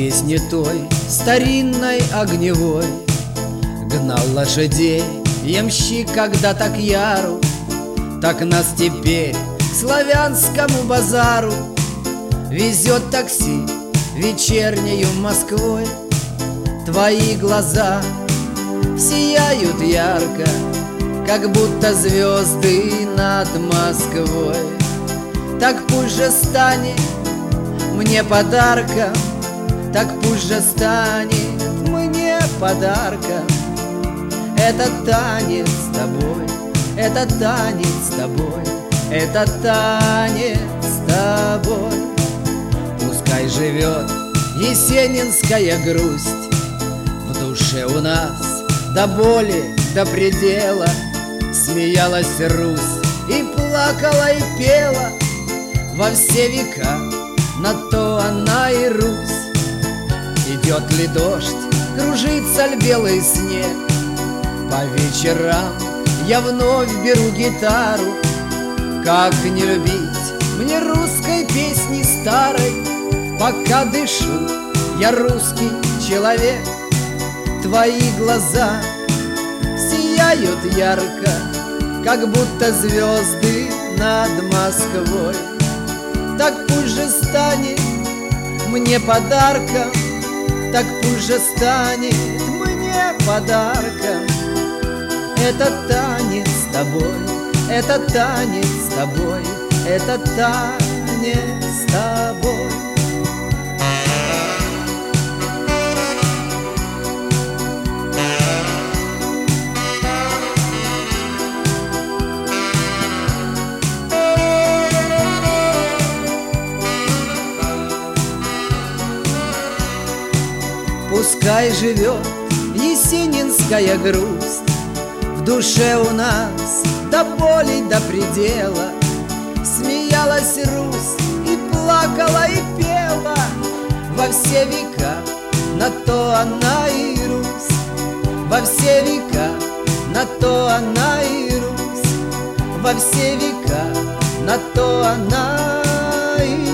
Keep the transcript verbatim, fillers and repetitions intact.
песни той старинной огневой гнал лошадей ямщик когда-то к яру, так нас теперь к славянскому базару везет такси вечернею Москвой. Твои глаза сияют ярко, как будто звезды над Москвой. Так пусть же станет мне подарком, так пусть же станет мне подарком этот танец с тобой, этот танец с тобой, этот танец с тобой. Пускай живет есенинская грусть в душе у нас до боли, до предела. Смеялась Русь и плакала и пела во все века, на то она и Русь. Идет ли дождь, кружится ли белый снег, по вечерам я вновь беру гитару. Как не любить мне русской песни старой, пока дышу, я русский человек. Твои глаза сияют ярко, как будто звезды над Москвой. Так пусть же станет мне подарком, так пусть же станет мне подарком этот танец с тобой, этот танец с тобой, этот танец с тобой. Пускай живет есенинская грусть в душе у нас до боли, до предела. Смеялась Русь и плакала и пела во все века, на то она и Русь. Во все века, на то она и Русь. Во все века, на то она и Русь.